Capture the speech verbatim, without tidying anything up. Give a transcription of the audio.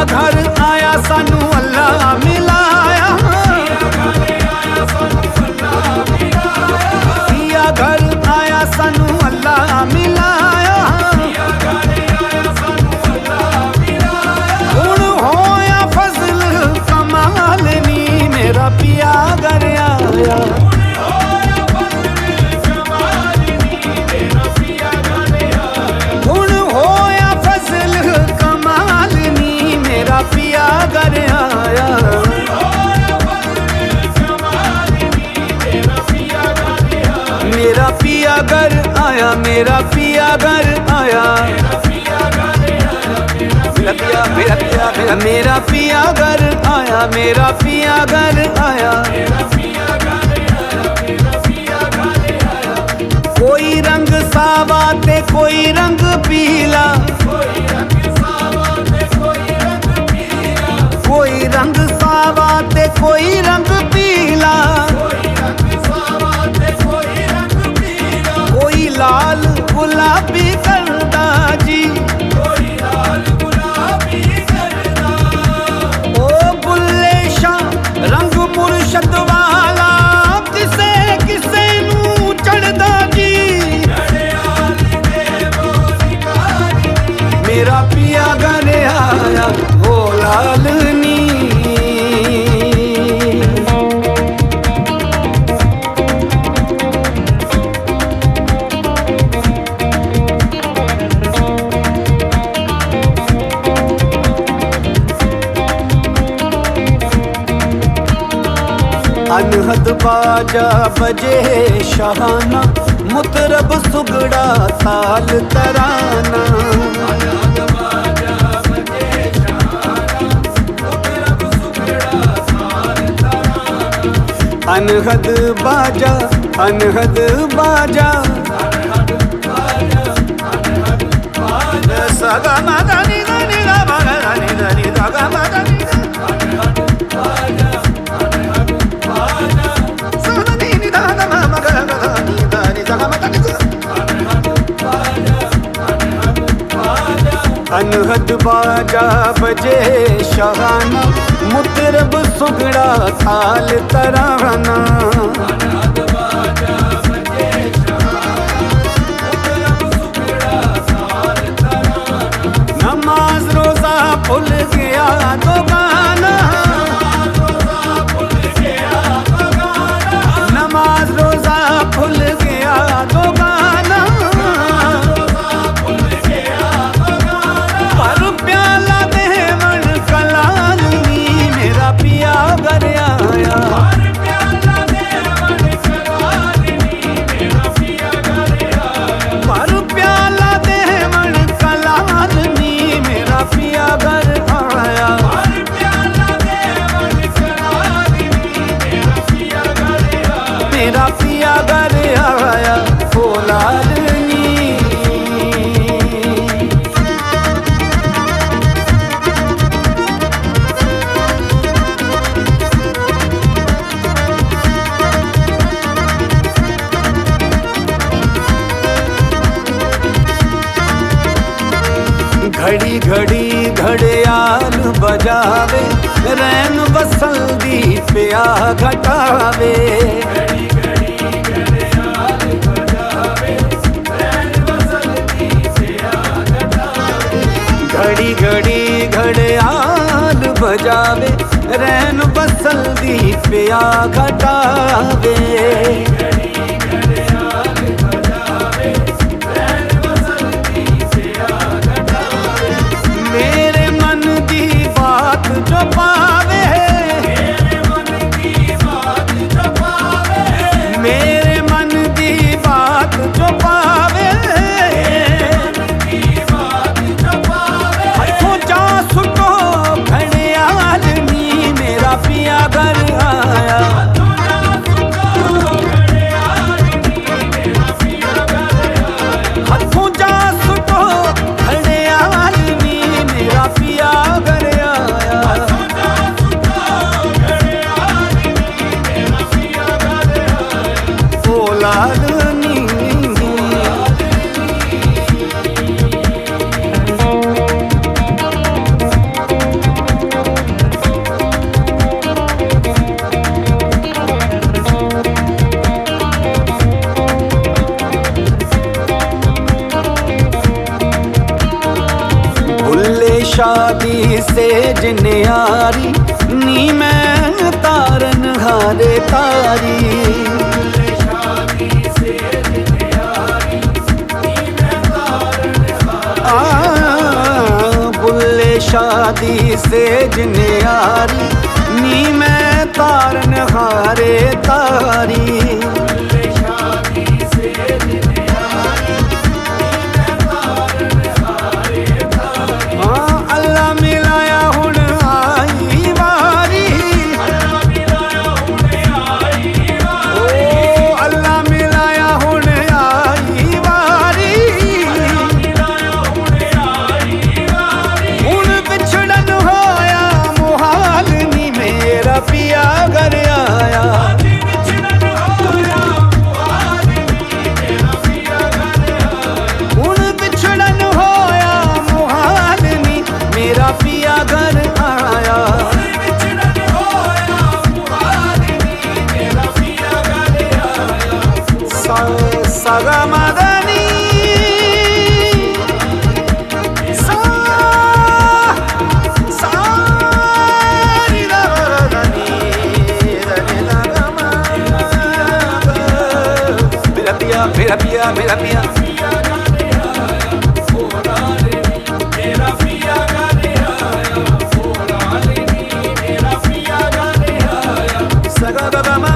घर आया सानू अल्लाह मिलाया, पिया घर आया सानू अल्लाह मिलाया। हुण होया फजल कमाल नी मेरा पिया घर आया। हुण होया फजल कमाल नी मेरा पिया घर आया। मेरा पिया घर आया, मेरा पिया घर आया, मेरा पिया मेरा पिया मेरा मेरा पिया घर आया, मेरा पिया घर आया। कोई रंग सावा ते कोई रंग पीला, कोई रंग सावा ते कोई रंग पीला, कोई लाल गुलाबी करदा जी, ओ बुल्ले शाह रंग मुर्शद वाला किसे किसे नू चढ़दा जी। मेरा पिया घर आया ओ लाल नी। अनहद बाजा बजे शाहाना, मुतरब सुगड़ा ताल तराना। अनहद बाजा अनहद बाजा सगा मादा नी नी गा मादा नी नी गा मादा नी अनहद बाजा बजे शाहाना, मुतरब सुगड़ा थाल तराना। नमाज रोजा भूल गया तो गाना, नमाज रोजा भूल गया तो गाना। पर प्याला देवन कलाल नी मेरा पिया घर आया। पर प्याला देवन कलाल नी मेरा पिया घर आया। मेरा पिया घर आया ओ लाल नी। घड़ी घड़ी घड़ियाल बजावे, रैन बसंदी प्या घटावे। घड़ी घड़ी घड़ियाल बजावे, रैन बसंदी प्या घटावे। मेरे मन की बात जो पावे, मेरे मन की बात जो पावे। हथों जा सुटो घड़ियाल नी मेरा पिया घर आया। सेज न्यारी नी मैं तारन हारे तारी। बुल्ले शादी सेज न्यारी नी मैं तारन हारे तारी। Sagamadani sa sa ri da da ni da ni da ma mera piya mera piya mera piya saga baba